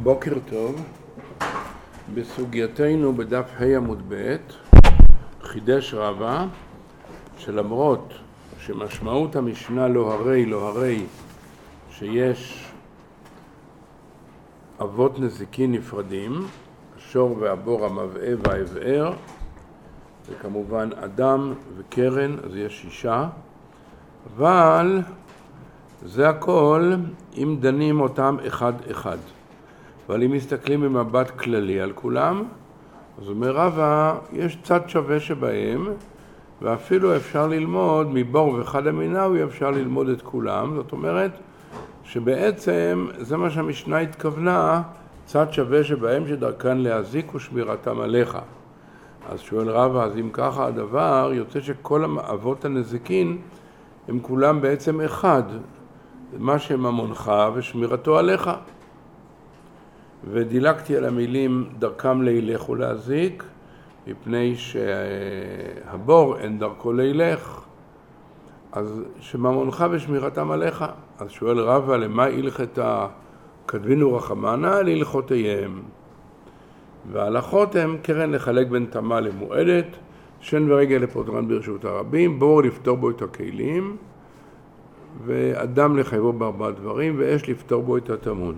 בוקר טוב. בסוגייתנו בדף ה' עמוד ב' חידש רבא שלמרות שמשמעות המשנה לא הרי שיש אבות נזיקין נפרדים, השור והבור, המבעה והאבער, וכמובן אדם וקרן, אז יש 6, אבל זה הכל אם דנים אותם אחד אחד. אבל אם מסתכלים במבט כללי על כולם, אז אומר רבא, יש צד שווה שבהם, ואפילו אפשר ללמוד מבור וחד המינאוי, אפשר ללמוד את כולם. זאת אומרת שבעצם זה מה שהמשנה התכוונה, צד שווה שבהם שדרכן להזיק ושמירתם עליך. אז שואל רבא, אז אם ככה הדבר, יוצא שכל אבות הנזיקין הם כולם בעצם אחד, מה שממונך ושמירתו עליך. ודילגתי על המילים דרכם להילך ולהזיק, מפני שהבור אין דרכו להילך, אז שממונך ושמירתם עליך. אז שואל רבא, למה הלכתה כתבינו רחמנה? להלכותיהם. וההלכות הם קרן לחלק בין תמה למועדת, שן ורגל לפותרן ברשות הרבים, בור לפתור בו את הכלים, ואדם לחייבו בארבעה דברים, ואש לפתור בו את התמון.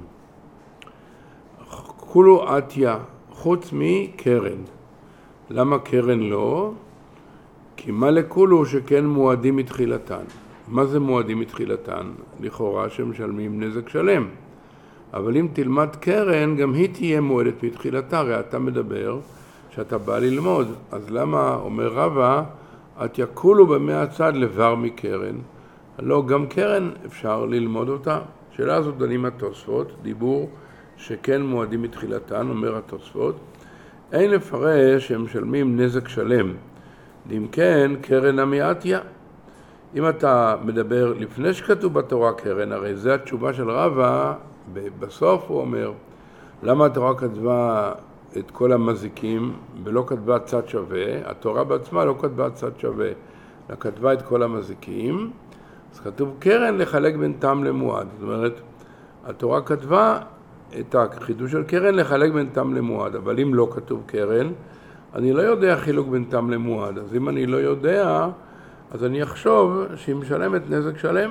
כולו עתיה, חוץ מקרן. למה קרן לא? כי מה לכולו שכן מועדים מתחילתן. מה זה מועדים מתחילתן? לכאורה שמשלמים נזק שלם. אבל אם תלמד קרן, גם היא תהיה מועדת מתחילתה. הרי אתה מדבר שאתה בא ללמוד. אז למה, אומר רבא, עתיה כולו במאה הצד לבר מקרן? לא, גם קרן אפשר ללמוד אותה. שאלה הזאת דנים התוספות, דיבור שכן מועדים מתחילתן, אומר התוספות, אין לפרש שהם משלמים נזק שלם. אם כן, קרן המעטיה. אם אתה מדבר לפני שכתוב בתורה קרן, הרי זה התשובה של רבא, בסוף הוא אומר, למה התורה כתבה את כל המזיקים ולא כתבה צד שווה? התורה בעצמה לא כתבה צד שווה, אלא כתבה את כל המזיקים, אז כתוב קרן לחלק בין תם למועד. זאת אומרת, התורה כתבה את החידוש של קרן לחלק בין תם למועד, אבל אם לא כתוב קרן, אני לא יודע חילוק בין תם למועד. אז אם אני לא יודע, אז אני אחשוב שהיא משלמת נזק שלם.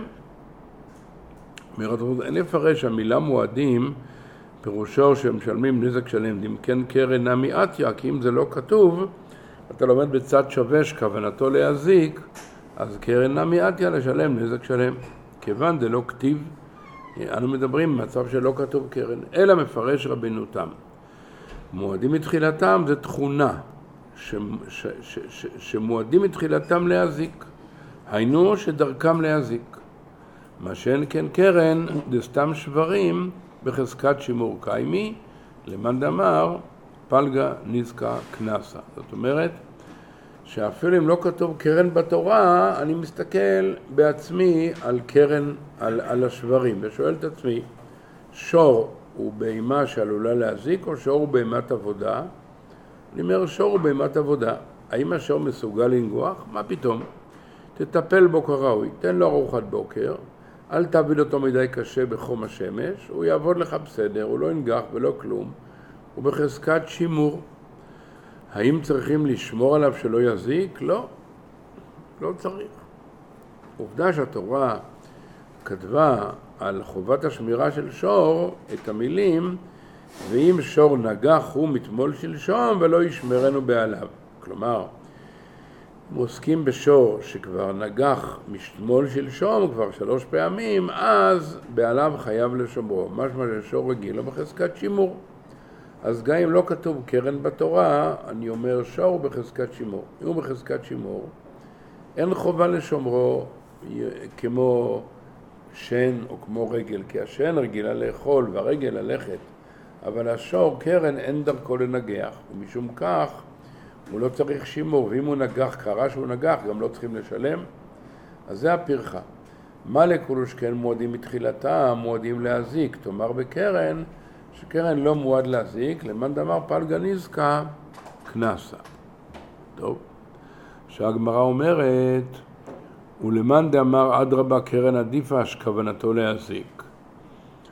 אין לפרש המילה מועדים, פירושו שהם משלמים נזק שלם. אם כן קרן המעטיה, כי אם זה לא כתוב, אתה לומד בצד שווה שכוונתו להזיק, אז קרן המעטיה לשלם נזק שלם. כיוון זה לא כתיב, אנו מדברים במצב שלא כתוב קרן, אלא מפרש רבינו תם. מועדים מתחילתם זה תכונה, שמועדים מתחילתם להזיק, היינו שדרכם להזיק. מה שאין כן קרן, זה סתם שברים בחזקת שימור קיימי, למאן דאמר פלגה נזקה כנסה. זאת אומרת, שאפילו אם לא כתוב קרן בתורה, אני מסתכל בעצמי על קרן, על השברים, ושואל את עצמי, שור הוא בהמה שעלולה להזיק, או שור הוא בהמת עבודה? אני אומר, שור הוא בהמת עבודה. האם השור מסוגל לנגוח? מה פתאום? תטפל בו כראוי, תן לו ארוחת בוקר, אל תעביד אותו מדי קשה בחום השמש, הוא יעבוד לך בסדר, הוא לא ינגח ולא כלום, הוא בחזקת שימור. האם צריכים לשמור עליו שלא יזיק? לא, לא צריך. עובדה שהתורה כתבה על חובת השמירה של שור את המילים, ואם שור נגח הוא מתמול שלשום ולא ישמרנו בעליו. כלומר, אם עוסקים בשור שכבר נגח מתמול שלשום כבר 3 פעמים, אז בעליו חייב לשומרו. משמע ששור רגיל לא בחזקת שימור. אז גם אם לא כתוב קרן בתורה, אני אומר שור בחזקת שימור. אם הוא בחזקת שימור, אין חובה לשומרו כמו שן או כמו רגל, כי השן רגילה לאכול והרגל ללכת, אבל השור קרן אין דרכו לנגח, ומשום כך הוא לא צריך שימור, ואם הוא נגח, קרה שהוא נגח, גם לא צריכים לשלם. אז זה הפרחה. מה לכולו שכן מועדים מתחילתה, מועדים להזיק, תאמר בקרן, שקרן לא מועד להזיק, למאן דאמר פלגה נזקה כנסה. טוב, שהגמרא אומרת, ולמאן דאמר אדרבה קרן עדיפה שכוונתו להזיק.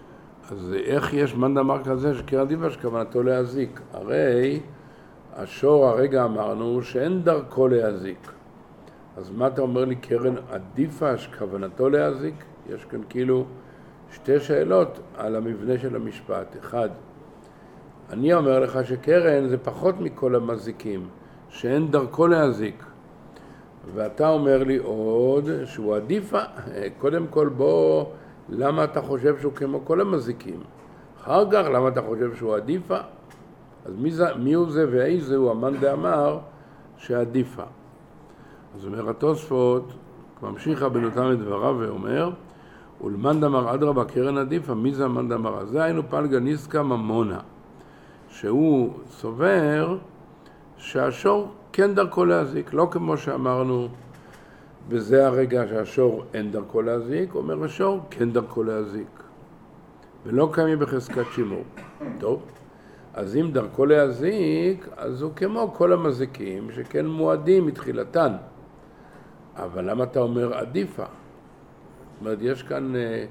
אז איך יש מאן דאמר כזה שקרן עדיפה שכוונתו להזיק? הרי השור הרגע אמרנו שאין דרכו להזיק. אז מה אתה אומר לי קרן עדיפה שכוונתו להזיק? יש כאן כאילו שתי שאלות על המבנה של המשפט. אחד, אני אומר לך שקרן זה פחות מכל המזיקים, שאין דרכו להזיק. ואתה אומר לי עוד שהוא עדיפה. קודם כל בוא, למה אתה חושב שהוא כמו כל המזיקים? אחר כך, למה אתה חושב שהוא עדיפה? אז מי הוא זה ואיזה הוא המאן דאמר שעדיפה? אז אומר התוספות, ממשיך רבנו תם את דבריו ואומר, ולמאן דאמר אדרבה קרן עדיפה, מי זה המאן דאמר? אז זה היינו פלגה ניסקה ממונה, שהוא סובר שהשור כן דרכו להזיק, לא כמו שאמרנו, וזה הרגע שהשור אין דרכו להזיק, אומר השור כן דרכו להזיק, ולא קיימים בחזקת שימור. טוב, אז אם דרכו להזיק, אז הוא כמו כל המזיקים שכן מועדים מתחילתן. אבל למה אתה אומר עדיפה? זאת אומרת, יש כאן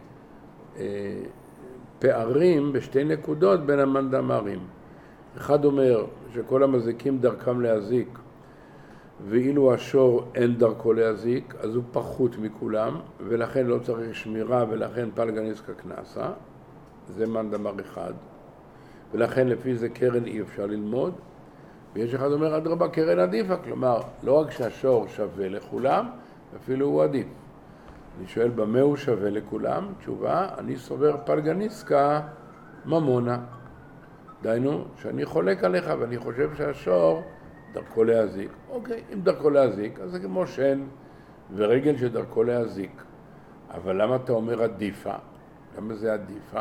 פערים בשתי נקודות בין המאן דאמרים. אחד אומר שכל המזיקים דרכם להזיק, ואילו השור אין דרכו להזיק, אז הוא פחות מכולם, ולכן לא צריך שמירה, ולכן פלגה ניסקה קנסה. זה מאן דאמר אחד. ולכן לפי זה קרן אי אפשר ללמוד. ויש אחד אומר אדרבה קרן עדיפה, כלומר לא רק שהשור שווה לכולם, אפילו הוא עדיף. אני שואל במה הוא שווה לכולם? תשובה, אני סובר פלגה ניסקה ממונה. דיינו, שאני חולק עליך ואני חושב שהשור דרכו להזיק. אוקיי, אם דרכו להזיק, אז זה כמו שן ורגל שדרכו להזיק. אבל למה אתה אומר עדיפה? למה זה עדיפה?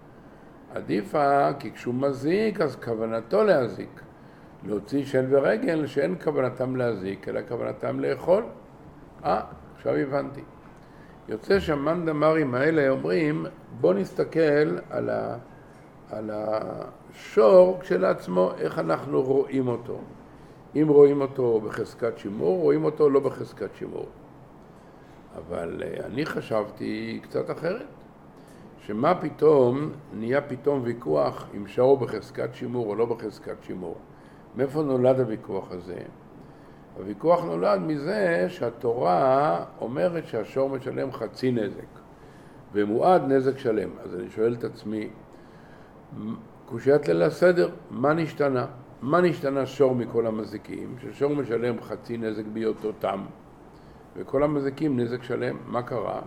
עדיפה כי כשהוא מזיק, אז כוונתו להזיק. להוציא שן ורגל שאין כוונתם להזיק, אלא כוונתם לאכול. עכשיו הבנתי. יוצא שהמאן דאמרים האלה אומרים, בוא נסתכל על השור כשלעצמו, איך אנחנו רואים אותו. אם רואים אותו בחזקת שימור, רואים אותו לא בחזקת שימור. אבל אני חשבתי קצת אחרת. שמה פתאום, נהיה פתאום ויכוח אם שור בחזקת שימור או לא בחזקת שימור. מאיפה נולד הוויכוח הזה? הוויכוח נולד מזה שהתורה אומרת שהשור משלם חצי נזק, ומועד נזק שלם. אז אני שואל את עצמי, קושיית ליל הסדר, מה נשתנה? מה נשתנה שור מכל המזיקים? ששור משלם חצי נזק בהיותו תם, וכל המזיקים נזק שלם, מה קרה?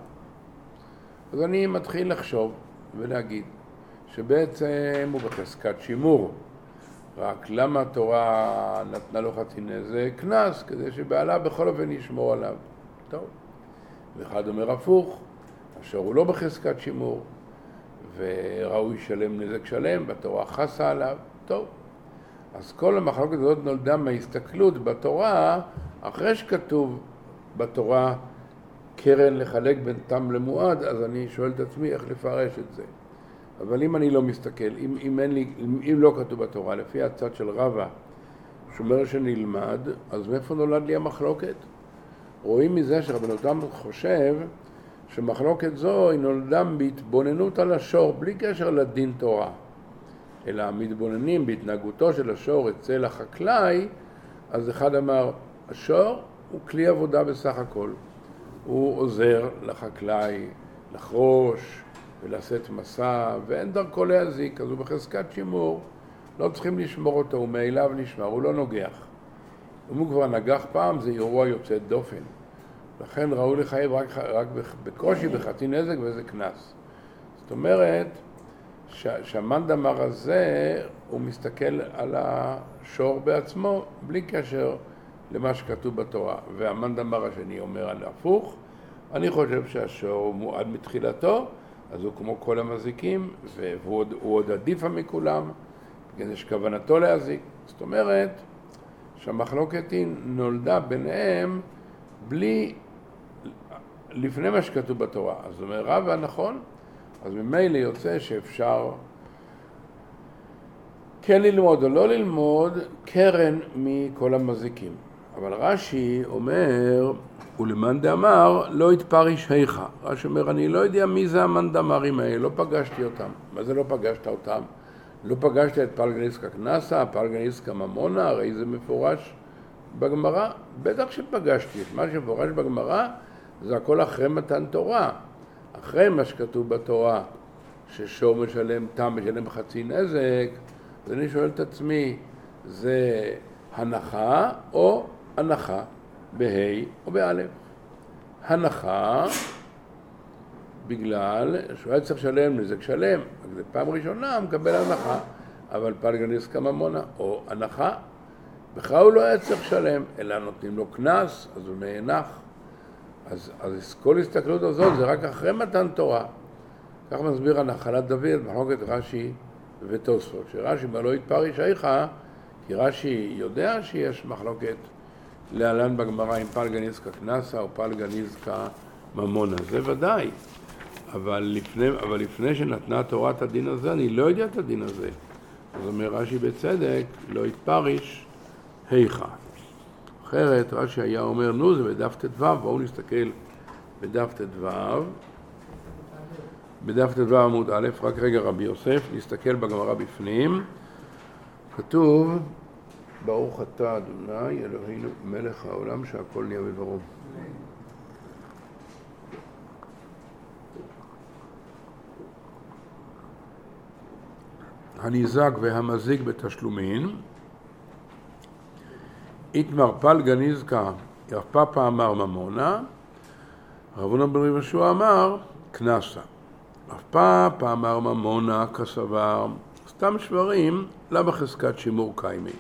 אז אני מתחיל לחשוב ולהגיד שבעצם הוא בחזקת שימור. רק למה התורה נתנה לו חצי נזק? קנס, כדי שבעלה בכל אופן ישמור עליו. טוב. ואחד אומר הפוך, השור הוא לא בחזקת שימור, וראוי שלם נזק שלם, בתורה חסה עליו. טוב. אז כל המחלוקת הזאת נולדה מההסתכלות בתורה, אחרי שכתוב בתורה קרן לחלק בין תם למועד, אז אני שואל את עצמי איך לפרש את זה. אבל אם אני לא מסתכל, אם לא כתוב בתורה, לפי הצד של רבא, שאומר שנלמד, אז מאיפה נולד לי המחלוקת? רואים מזה שרבנו תם חושב שמחלוקת זו היא נולדה בהתבוננות על השור, בלי קשר לדין תורה. אלא מתבוננים בהתנהגותו של השור אצל החקלאי, אז אחד אמר, השור הוא כלי עבודה בסך הכל. הוא עוזר לחקלאי לחרוש ולשאת מסע, ואין דרכו להזיק, אז הוא בחזקת שימור, לא צריכים לשמור אותו, הוא מאליו נשמר, הוא לא נוגח. אם הוא כבר נגח פעם, זה אירוע יוצא דופן. לכן ראוי לחייב רק בקושי בחצי נזק וזה קנס. זאת אומרת, שהמאן דאמר הזה, הוא מסתכל על השור בעצמו, בלי קשר למה שכתוב בתורה. והמאן דאמר השני אומר על הפוך, אני חושב שהשור הוא מועד מתחילתו, אז הוא כמו כל המזיקים, והוא עוד עדיף מכולם, כדי שכוונתו להזיק. זאת אומרת, שהמחלוקת היא נולדה ביניהם לפני מה שכתוב בתורה. אז אומר רבא, נכון, אז ממילא יוצא שאפשר כן ללמוד או לא ללמוד קרן מכל המזיקים. אבל רש"י אומר, ולמאן דאמר לא יתפריש היכא. רש"י אומר, אני לא יודע מי זה המאן דאמרים האלה, לא פגשתי אותם. מה זה לא פגשת אותם? לא פגשת את פלגא איסקא קנסא, פלגא איסקא ממונא, הרי זה מפורש בגמרא. בטח שפגשתי. מה שמפורש בגמרא זה הכל אחרי מתן תורה. אחרי מה שכתוב בתורה, ששור משלם תם, משלם חצי נזק, אז אני שואל את עצמי, זה הנחה או הנחה בה' או באלף? הנחה בגלל שהוא היה צריך לשלם נזק שלם, אז פעם ראשונה מקבל הנחה, אבל פלגא איסקא ממונא, או הנחה, בכלל הוא לא היה צריך לשלם, אלא נותנים לו קנס, אז הוא נאנח. אז כל הסתכלות הזאת זה רק אחרי מתן תורה. כך מסביר הנחלת דוד, מחלוקת רש"י ותוספות, שרש"י לא יתפריש היכא, כי רש"י יודע שיש מחלוקת להלן בגמרא עם פלגא איסקא קנסא או פלגא איסקא ממונא, זה ודאי. אבל לפני שנתנה תורת הדין הזה, אני לא יודע את הדין הזה. אז אומר רש"י בצדק, לא יתפריש היכא. אחרת רש"י היה אומר, נו זה בדף ט"ו, בואו נסתכל בדף ט"ו. בדף ט"ו עמוד א', רק רגע רבי יוסף, נסתכל בגמרא בפנים. כתוב, ברוך אתה אדוני אלוהינו מלך העולם שהכל נהיה בדברו. הניזק והמזיק בתשלומין, איתמר פלגא איסקא רב פאפא אמר ממונא, רב הונא בן רבי יהושע אמר קנסא. רב פאפא אמר ממונא כסבר, סתם שברים לא בחזקת שימור קיימי.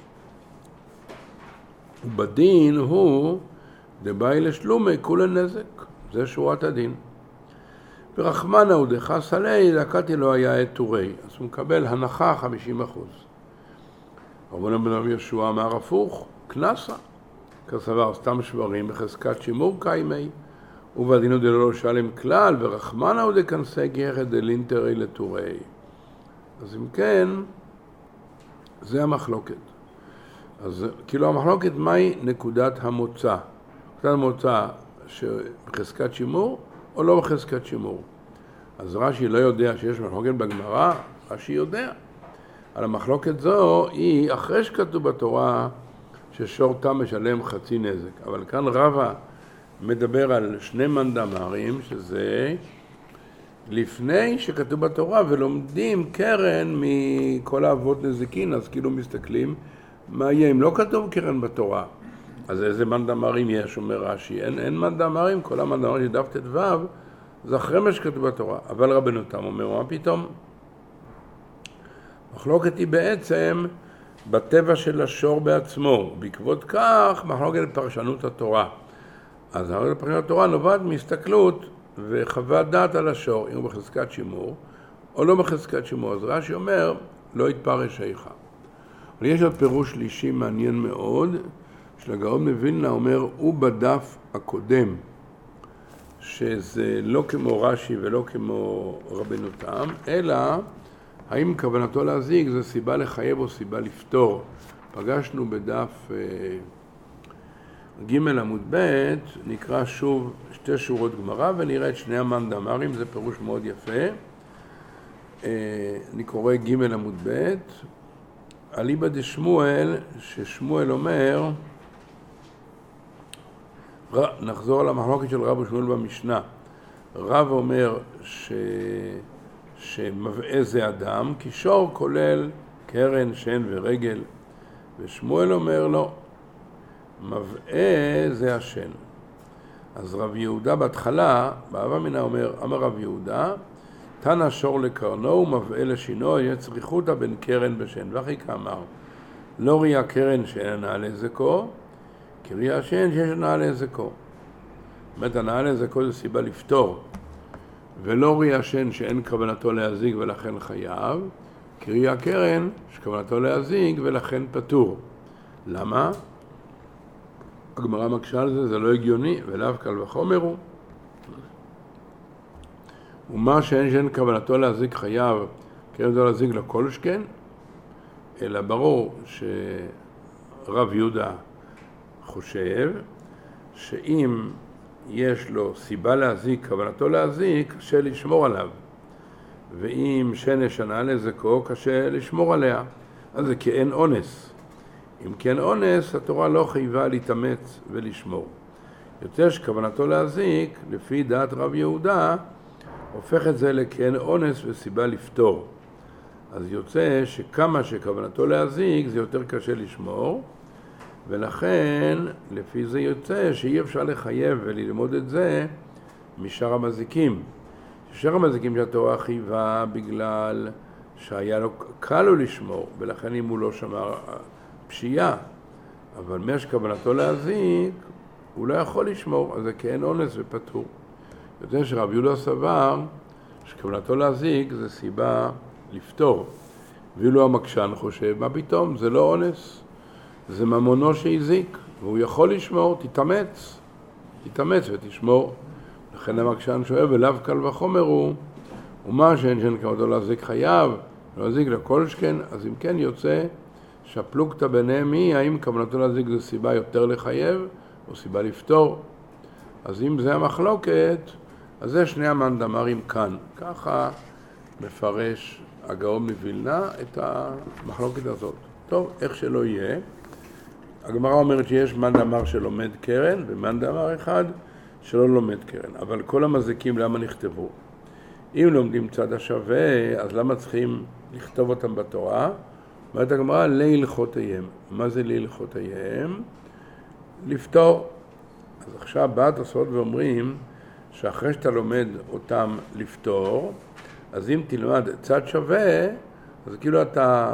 ובדין הוא דבאי לשלומי כולה נזק, זה שורת הדין. ורחמנא הוא דחס עלי, לקטי לא היה את טורי, אז הוא מקבל הנחה 50%. רב הונא בן רבי יהושע אמר הפוך, קנסא. כסבר סתם שברים בחזקת שימור קיימי, ובדינו דלא שלם כלל, ורחמנא הוא דכנסי גחא דלינטרי לטורי. אז אם כן, זה המחלוקת. אז כאילו המחלוקת, מהי נקודת המוצא? נקודת המוצא שבחזקת שימור או לא בחזקת שימור? אז רש"י לא יודע שיש מחלוקת בגמרא, רש"י יודע. על המחלוקת זו היא אחרי שכתוב בתורה ששור תם משלם חצי נזק. אבל כאן רבא מדבר על שני מאן דאמרים, שזה לפני שכתוב בתורה, ולומדים קרן מכל האבות נזיקין, אז כאילו מסתכלים מה יהיה אם לא כתוב קרן בתורה. אז איזה מאן דאמרים יש, אומר רש"י? אין מאן דאמרים, כל המאן דאמרים שדף ט"ו זה אחרי מה שכתוב בתורה. אבל רבנו תם אומר, מה פתאום? מחלוקת היא בעצם בטבע של השור בעצמו, בעקבות כך מחלוקת פרשנות התורה. אז פרשנות התורה נובעת מהסתכלות וחוות דעת על השור, אם הוא בחזקת שימור או לא בחזקת שימור. אז רש"י אומר, לא יתפרש היכא. אבל יש עוד פירוש שלישי מעניין מאוד, של הגאון מווילנה אומר, הוא בדף הקודם, שזה לא כמו רש"י ולא כמו רבנו תם, אלא האם כוונתו להזיק זה סיבה לחייב או סיבה לפתור. פגשנו בדף ג' עמוד ב', נקרא שוב שתי שורות גמרא ונראה את שני המאן דאמרים, זה פירוש מאוד יפה. אני קורא ג' עמוד ב', אליבא דשמואל, ששמואל אומר, נחזור על המחלוקת של רב ושמואל במשנה. רב אומר שמבעה זה אדם, כי שור כולל קרן, שן ורגל, ושמואל אומר לא, מבעה זה השן. אז רב יהודה בהתחלה, בהווה אמינא אומר, אמר רב יהודה, תנא שור לקרנו ומבעה לשינו, יש צריכותא בין קרן בשן. ואחי כאמר, לא ראייה קרן שאין נעלה זקו, כי ראייה שן שיש נעלה זקו. באמת הנעלה זקו זה סיבה לפתור, ולא ראייה שן שאין כוונתו להזיק ולכן חייב, כי ראייה קרן שכוונתו להזיק ולכן פטור. למה? הגמרא מקשה על זה, זה לא הגיוני, ולאו קל וחומר הוא. ומה שאין כוונתו להזיק חייב, כוונתו להזיק לכל שכן, אלא ברור שרב יהודה חושב שאם יש לו סיבה להזיק, כוונתו להזיק, קשה לשמור עליו. ואם שן ישנה לזכו, קשה לשמור עליה. אז זה כאין אונס. אם כאין אונס, התורה לא חייבה להתאמץ ולשמור. יוצא שכוונתו להזיק, לפי דעת רב יהודה, הופך את זה לכאין אונס וסיבה לפתור. אז יוצא שכמה שכוונתו להזיק, זה יותר קשה לשמור, ולכן לפי זה יוצא שאי אפשר לחייב וללמוד את זה משאר המזיקים. שאר המזיקים שהתורה חייבה בגלל שהיה לו קל לו לשמור, ולכן אם הוא לא שמר פשיעה, אבל מה שכוונתו להזיק, הוא לא יכול לשמור, אז זה כאין אונס ופטור. יוצא שרב יהודה סבר שכוונתו להזיק זה סיבה לפתור. ואילו המקשן חושב, מה פתאום? זה לא אונס, זה ממונו שהזיק, והוא יכול לשמור, תתאמץ ותשמור. לכן המקשן שואל, ולאו קל וחומר הוא, ומה שאין כוונתו להזיק חייב, להזיק לכל שכן, אז אם כן יוצא שהפלוגתא ביניהם היא, האם כוונתו להזיק זה סיבה יותר לחייב, או סיבה לפתור. אז אם זה המחלוקת, אז זה שני המנדמרים כאן. ככה מפרש הגאון מווילנה את המחלוקת הזאת. טוב, איך שלא יהיה, הגמרא אומרת שיש מנדמר שלומד קרן, ומנדמר אחד שלא לומד קרן. אבל כל המזיקים למה נכתבו? אם לומדים צד השווה, אז למה צריכים לכתוב אותם בתורה? אומרת הגמרא, להלכותיהם. מה זה להלכותיהם? לפתור. אז עכשיו בא התוספות ואומרים שאחרי שאתה לומד אותם לפתור, אז אם תלמד צד שווה, אז כאילו אתה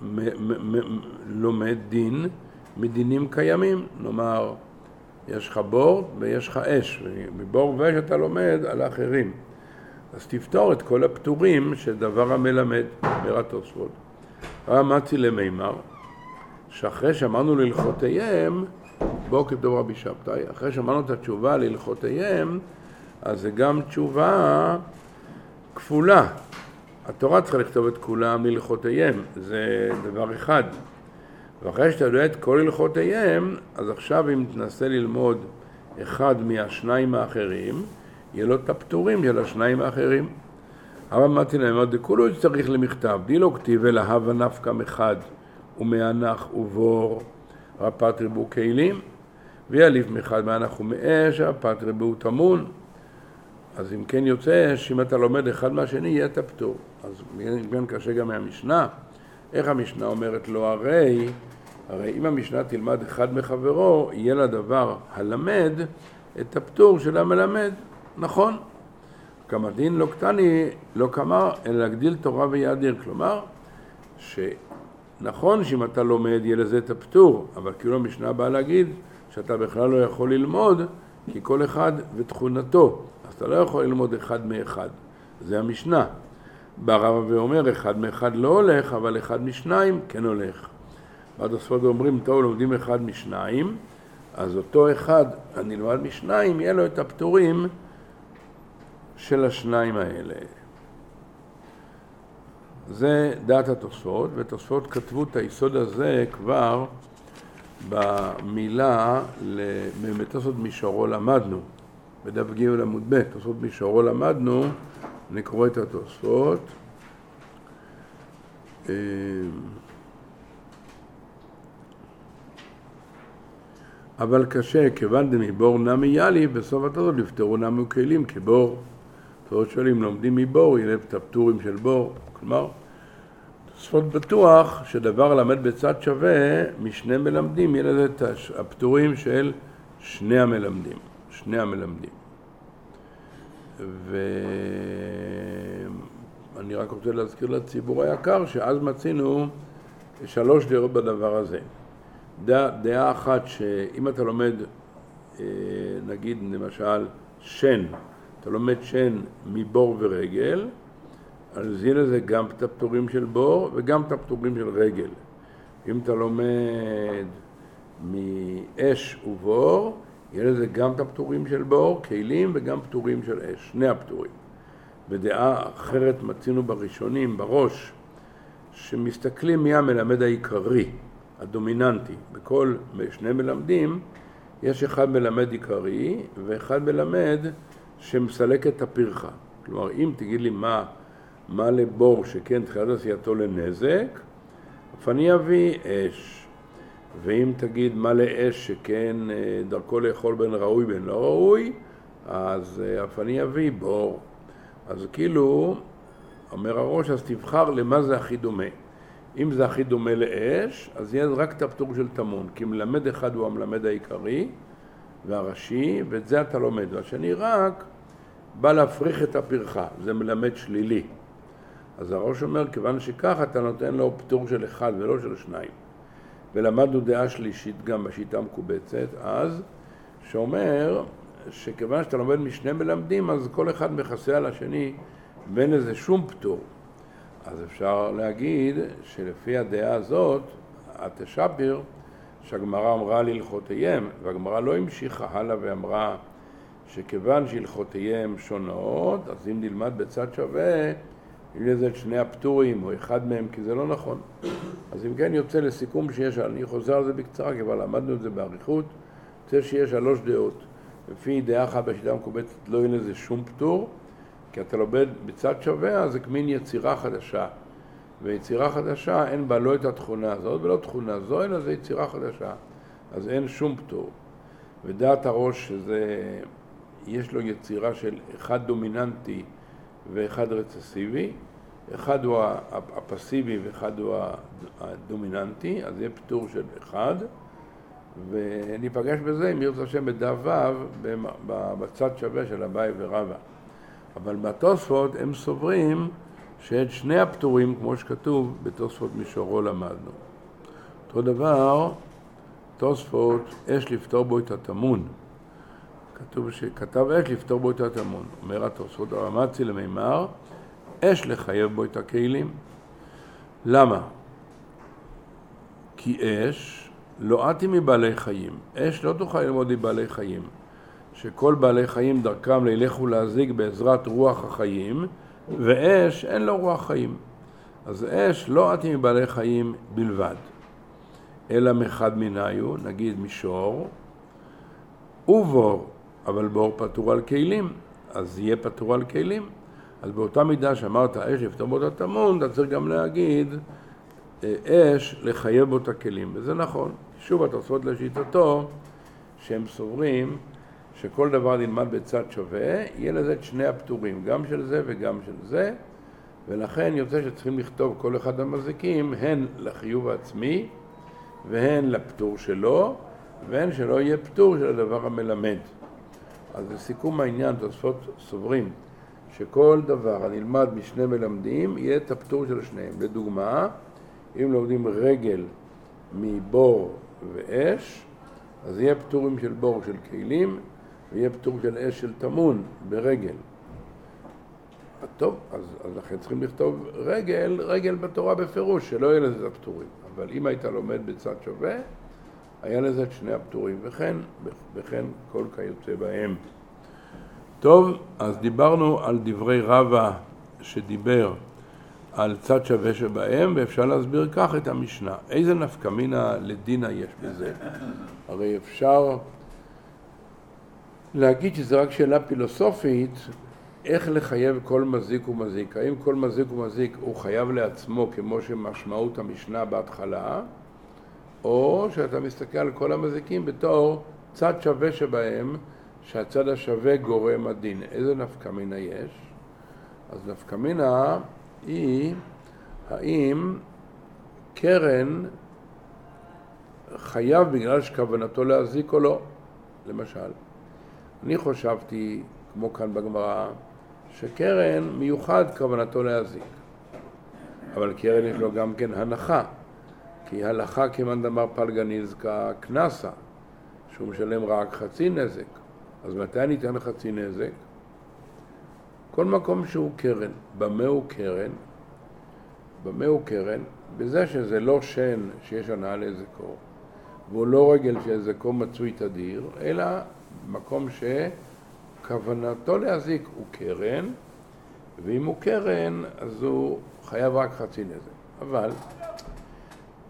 לומד דין מדינים קיימים. נאמר, יש לך בור ויש לך אש, ומבור ואש אתה לומד על האחרים. אז תפתור את כל הפטורים של דבר המלמד, אומר התוספות. אמרתי למימר, שאחרי שאמרנו להלכותיהם, בואו כתוב רבי שבתאי, אחרי שאמרנו את התשובה להלכותיהם, אז זה גם תשובה כפולה. התורה צריכה לכתוב את כולם להלכותיהם, זה דבר אחד. ואחרי שאתה יודע את כל הלכותיהם, אז עכשיו אם תנסה ללמוד אחד מהשניים האחרים, יהיה לו את הפטורים של השניים האחרים. אבל אמרתי להם, דכולו צריך למכתב, די לא כתיב אלא הווה נפקא מחד ומאנח ובור, הפטרי בו כלים, ויאליף מחד מאנח ומאש, הפטרי בו טמון. אז אם כן יוצא שאם אתה לומד אחד מהשני, יהיה את הפטור. אז גם קשה גם מהמשנה. איך המשנה אומרת לו? הרי אם המשנה תלמד אחד מחברו, יהיה לדבר הלמד את הפטור של המלמד. נכון. כמה דין לא קטני, לא כמה, אלא להגדיל תורה ויאדיר. כלומר, שנכון שאם אתה לומד, יהיה לזה את הפטור, אבל כאילו המשנה באה להגיד שאתה בכלל לא יכול ללמוד, כי כל אחד ותכונתו. אז אתה לא יכול ללמוד אחד מאחד. זה המשנה. בא רבא ואומר, אחד מאחד לא הולך, אבל אחד משניים כן הולך. ועד הספוד אומרים, טוב, לומדים אחד משניים, אז אותו אחד, אני לומד משניים, יהיה לו את הפטורים של השניים האלה. זה דעת התוספות, ותוספות כתבו את היסוד הזה כבר במילה בתוספות מישורו למדנו. בדף ג' עמוד ב', תוספות מישורו למדנו, נקרוא את התוספות. אבל קשה, כיוון דמיבור נמי יאלי, בסוף התוספות לפתרו נמי וכלים כבור. תוספות שואלים, לומדים מבור, יהיה את הפטורים של בור. כלומר, תוספות בטוח שדבר למד בצד שווה, משני מלמדים, יהיה לזה את הפטורים של שני המלמדים. ואני רק רוצה להזכיר לציבור היקר שאז מצינו 3 דעות בדבר הזה. דעה אחת שאם אתה לומד, נגיד למשל שן, אתה לומד שן מבור ורגל, אז יהיה לזה גם את הפטורים של בור וגם את הפטורים של רגל. אם אתה לומד מאש ובור, יהיה לזה גם את הפטורים של בור, כלים וגם פטורים של אש, שני הפטורים. בדעה אחרת מצינו בראשונים, בראש, שמסתכלים מי המלמד העיקרי. הדומיננטי. בכל שני מלמדים יש אחד מלמד עיקרי ואחד מלמד שמסלק את הפרחה. כלומר, אם תגיד לי מה לבור שכן תחילת עשייתו לנזק, אף אני אביא אש. ואם תגיד מה לאש שכן דרכו לאכול בין ראוי בין לא ראוי, אז אף אני אביא בור. אז כאילו, אומר הראש, אז תבחר למה זה הכי דומה. אם זה הכי דומה לאש, אז יהיה רק את הפטור של תמון, כי מלמד אחד הוא המלמד העיקרי והראשי, ואת זה אתה לומד. והשני רק בא להפריך את הפרחה, זה מלמד שלילי. אז הראש אומר, כיוון שכך אתה נותן לו פטור של אחד ולא של שניים. ולמדנו דעה שלישית גם בשיטה המקובצת, אז שאומר שכיוון שאתה לומד משני מלמדים, אז כל אחד מכסה על השני בין איזה שום פטור. אז אפשר להגיד שלפי הדעה הזאת, התשפיר, שהגמרא אמרה להלכותיהם, והגמרא לא המשיכה הלאה ואמרה שכיוון שהלכותיהם שונות, אז אם נלמד בצד שווה, אם לזה את שני הפטורים או אחד מהם, כי זה לא נכון. אז אם כן יוצא לסיכום שיש, אני חוזר על זה בקצרה, כי כבר למדנו את זה באריכות, יוצא שיש 3 דעות. לפי דעה אחת בשיטה המקובצת לא יהיה לזה שום פטור, כי אתה לומד בצד שווה, אז זה כמין יצירה חדשה. ויצירה חדשה אין בה לא את התכונה הזאת ולא תכונה זו, אלא זה יצירה חדשה. אז אין שום פטור. ודעת הראש שזה, יש לו יצירה של אחד דומיננטי ואחד רצסיבי, אחד הוא הפסיבי ואחד הוא הדומיננטי, אז יהיה פטור של אחד, וניפגש בזה אם ירצה השם בדף ו' בצד שווה של אביי ורבא. אבל בתוספות הם סוברים שאת שני הפטורים, כמו שכתוב, בתוספות מישורו למדנו. אותו דבר, תוספות, אש לפתור בו את התמון. כתוב שכתב אש לפתור בו את התמון. אומר התוספות הרמצי למימר, אש לחייב בו את הכלים. למה? כי אש לא עתי מבעלי חיים. אש לא תוכל ללמוד מבעלי חיים. שכל בעלי חיים דרכם ללכו להזיג בעזרת רוח החיים, ואש אין לו רוח חיים. אז אש לא עתי מבעלי חיים בלבד, אלא מחד מניו, נגיד מישור, ובור, אבל בור פטור על כלים, אז יהיה פטור על כלים. אז באותה מידה שאמרת אש לפתור בו את התמון, אתה צריך גם להגיד אש לחייב בו את הכלים, וזה נכון. שוב התוספות לשיטתו, שהם סוברים שכל דבר נלמד בצד שווה, יהיה לזה את שני הפטורים, גם של זה וגם של זה, ולכן יוצא שצריכים לכתוב כל אחד המזיקים, הן לחיוב העצמי, והן לפטור שלו, והן שלא יהיה פטור של הדבר המלמד. אז לסיכום העניין, תוספות סוברים שכל דבר הנלמד משני מלמדים, יהיה את הפטור של שניהם. לדוגמה, אם לומדים רגל מבור ואש, אז יהיה פטורים של בור של כלים, ויהיה פטור של אש של תמון ברגל. טוב, אז לכן צריכים לכתוב רגל בתורה בפירוש, שלא יהיה לזה הפטורים. אבל אם היית לומד בצד שווה, היה לזה את שני הפטורים, וכן כל כיוצא בהם. טוב, אז דיברנו על דברי רבא שדיבר על צד שווה שבהם, ואפשר להסביר כך את המשנה. איזה נפקמינה לדינה יש בזה? הרי אפשר להגיד שזה רק שאלה פילוסופית, איך לחייב כל מזיק ומזיק. האם כל מזיק ומזיק הוא חייב לעצמו כמו שמשמעות המשנה בהתחלה, או שאתה מסתכל על כל המזיקים בתור צד שווה שבהם, שהצד השווה גורם הדין. איזה נפקמינה יש? אז נפקמינה היא האם קרן חייב בגלל שכוונתו להזיק או לא. למשל, אני חשבתי, כמו כאן בגמרא, שקרן מיוחד כוונתו להזיק. אבל קרן יש לו גם כן הנחה, כי הלכה כמאן דאמר פלגא נזקא קנסה, שהוא משלם רק חצי נזק. אז מתי ניתן חצי נזק? כל מקום שהוא קרן. במה הוא קרן? במה הוא קרן? בזה שזה לא שן שיש הנאה להזקו, והוא לא רגל שהזקו מצוי תדיר, אלא מקום שכוונתו להזיק הוא קרן, ואם הוא קרן אז הוא חייב רק חצי נזק. אבל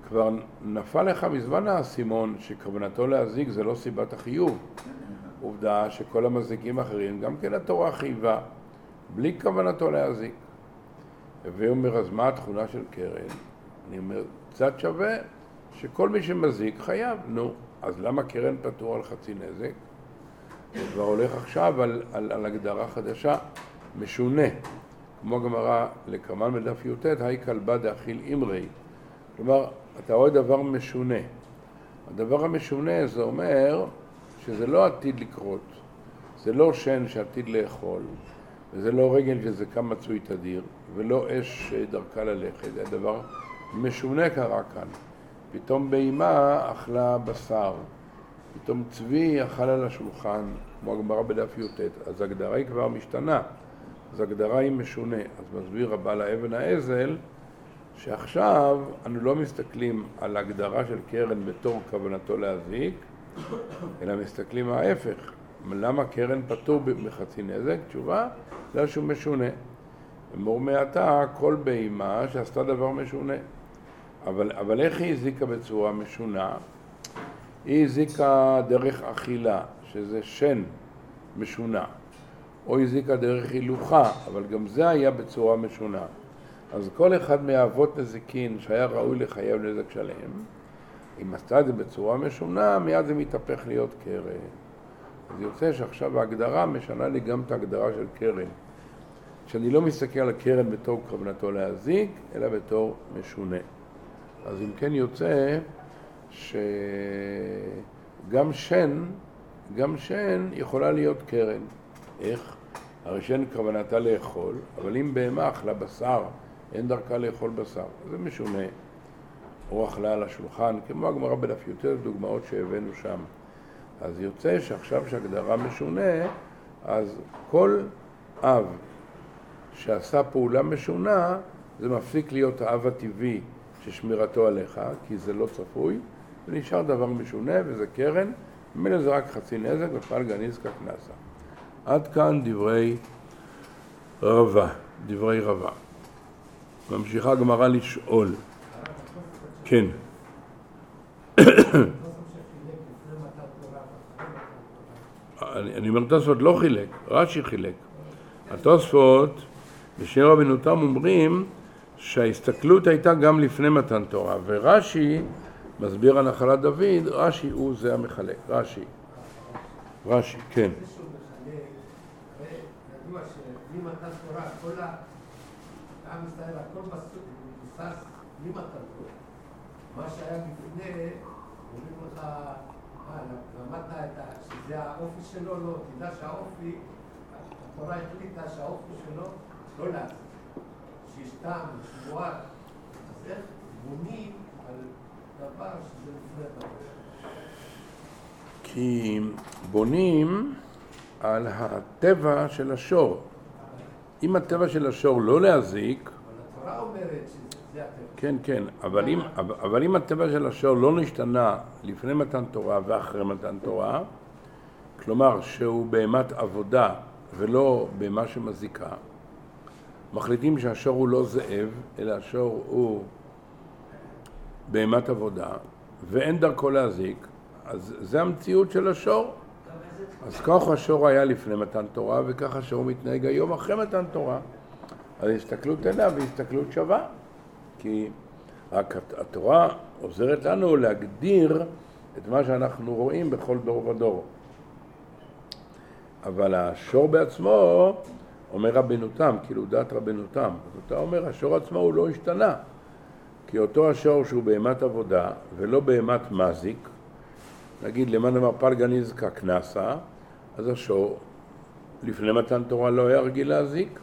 כבר נפל לך מזמן האסימון שכוונתו להזיק זה לא סיבת החיוב. עובדה שכל המזיקים האחרים, גם כן התורה חייבה, בלי כוונתו להזיק. והוא אומר, אז מה התכונה של קרן? אני אומר, קצת שווה שכל מי שמזיק חייב. נו, אז למה קרן פטור על חצי נזק? הוא כבר הולך עכשיו על הגדרה חדשה, משונה. כמו הגמרא לקרמן בדף י"ט, היי כלבה דאכיל אמרי. כלומר, אתה רואה דבר משונה. הדבר המשונה זה אומר שזה לא עתיד לקרות. זה לא שן שעתיד לאכול, וזה לא רגל שזקם מצוי תדיר, ולא אש דרכה ללכת. זה דבר משונה קרה כאן. פתאום בהמה אכלה בשר, פתאום צבי אכל על השולחן, כמו הגמרא בדף י"ט. אז ההגדרה היא כבר משתנה, אז ההגדרה היא משונה. אז מסביר הבעל האבן האזל, שעכשיו אנו לא מסתכלים על ההגדרה של קרן בתור כוונתו להזיק, אלא מסתכלים ההפך. למה קרן פטור בחצי נזק? תשובה, זה שהוא משונה. אמור מעתה כל בהמה שעשתה דבר משונה. אבל איך היא הזיקה בצורה משונה? היא הזיקה דרך אכילה, שזה שן משונה. או הזיקה דרך הילוכה, אבל גם זה היה בצורה משונה. אז כל אחד מהאבות נזיקין שהיה ראוי לחייב נזק שלם, אם עשתה את זה בצורה משונה, מיד זה מתהפך להיות קרן. אז יוצא שעכשיו ההגדרה משנה לי גם את ההגדרה של קרן. שאני לא מסתכל על הקרן בתור כוונתו להזיק, אלא בתור משונה. אז אם כן יוצא שגם שן יכולה להיות קרן. איך? הרי שן כוונתה לאכול, אבל אם בהמה אכלה בשר, אין דרכה לאכול בשר. זה משונה. או אכלה על השולחן, כמו הגמרא בדף י"ט, דוגמאות שהבאנו שם. אז יוצא שעכשיו שהגדרה משונה, אז כל אב שעשה פעולה משונה, זה מפסיק להיות האב הטבעי ששמירתו עליך, כי זה לא צפוי, ונשאר דבר משונה, וזה קרן, ממילא זה רק חצי נזק, ופלגא נזקא קנסה. עד כאן דברי רבה, דברי רבה. ממשיכה הגמרא לשאול. כן. אני אומר, תוספות לא חילק, רש"י חילק. התוספות בשם רבנו תם אומרים שההסתכלות הייתה גם לפני מתן תורה, ורש"י מסביר על נחלת דוד, רש"י הוא זה המחלק, רש"י, כן. ידוע שממתן תורה, כל העם ישראל, הכל מבוסס ממתן תורה. מה שהיה לפני, אומרים לך, למדת שזה האופי שלו, לא, תדע שהאופי, התורה החליטה שהאופי שלו לא להזיק. שיש טעם, שבועת, אז איך בונים על דבר שזה לפני דבר? כי בונים על הטבע של השור. אם הטבע של השור לא להזיק, אבל התורה אומרת שזה הטבע. כן, כן, אבל אם הטבע של השור לא נשתנה לפני מתן תורה ואחרי מתן תורה, כלומר שהוא בהמת עבודה ולא בהמה שמזיקה, מחליטים שהשור הוא לא זאב, אלא השור הוא בהמת עבודה, ואין דרכו להזיק, אז זה המציאות של השור. אז כך השור היה לפני מתן תורה, וכך השור מתנהג היום אחרי מתן תורה. אז הסתכלות אליו היא הסתכלות שווה, כי התורה עוזרת לנו להגדיר את מה שאנחנו רואים בכל דור ודור. אבל השור בעצמו, אומר רבנו תם, כאילו דעת רבנו תם, אז אתה אומר, השור עצמו הוא לא השתנה, כי אותו השור שהוא בהמת עבודה ולא בהמת מזיק, נגיד למען אמר פלגא נזקא קנסה, אז השור לפני מתן תורה לא היה רגיל להזיק,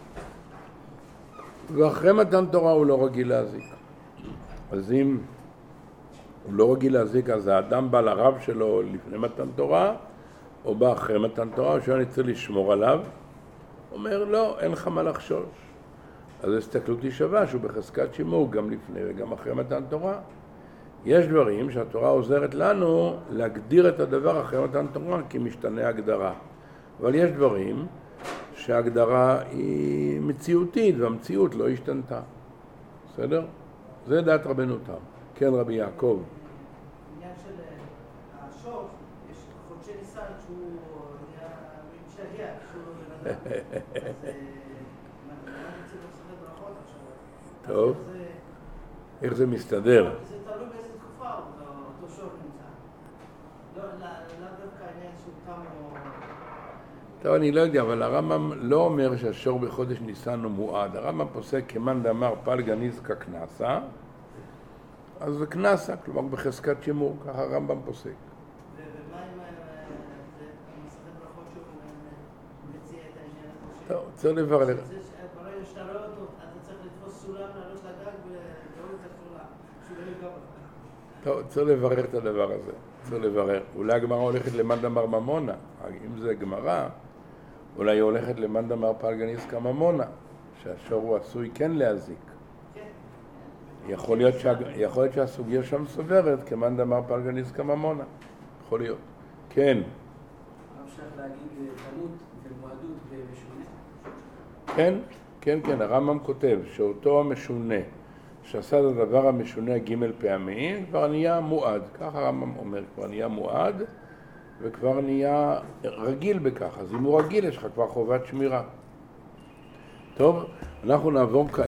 ואחרי מתן תורה הוא לא רגיל להזיק. אז אם הוא לא רגיל להזיק, אז האדם בא לרב שלו לפני מתן תורה, או בא אחרי מתן תורה, או שאני צריך לשמור עליו, אומר, לא, אין לך מה לחשוש. אז הסתכלות היא שווה, שהוא בחזקת שימור גם לפני וגם אחרי מתן תורה. יש דברים שהתורה עוזרת לנו להגדיר את הדבר אחרי מתן תורה, כי משתנה הגדרה. אבל יש דברים שההגדרה היא מציאותית, והמציאות לא השתנתה. בסדר? זה דעת רבנו תם. כן, רבי יעקב. עניין של השור, יש חודשי ניסן שהוא משתגע, שהוא בן אדם. אז מה נמצא במסכת ברכות עכשיו? טוב. איך זה מסתדר? זה תלוי באיזה תקופה אותו שור נמצא. לא דווקא העניין שהוא תם או... טוב, אני לא יודע, אבל הרמב"ם לא אומר שהשור בחודש ניסן הוא מועד. הרמב"ם פוסק כמאן דאמר פלגא ניזקא קנסא, אז זה קנסא, כלומר בחזקת שימור, ככה הרמב"ם פוסק. ומה עם מסכת ברכות שהוא מציע את העניין הזה? טוב, צריך לברר. ברגע שאתה רואה אותו, אתה צריך לתפוס סולם, לעלות לגג ולהוריד את הסולם, שהוא לא יגע בך. טוב, צריך לברר את הדבר הזה. צריך לברר. אולי הגמרא הולכת למאן דאמר ממונה. אם זה גמרא, אולי היא הולכת למאן דאמר פלגא ניזקא ממונה, שהשור הוא עשוי כן להזיק. יכול להיות שהסוגיה שם סוברת כמאן דאמר פלגא ניזקא ממונה. יכול להיות. כן. הרב שייך להגיד תלמוד ומועדות ומשונה? כן, הרמב"ם כותב שאותו המשונה שעשה את הדבר המשונה ג' פעמים, כבר נהיה מועד. ככה הרמב"ם אומר, כבר נהיה מועד וכבר נהיה רגיל בכך. אז אם הוא רגיל, יש לך כבר חובת שמירה. טוב, אנחנו נעבור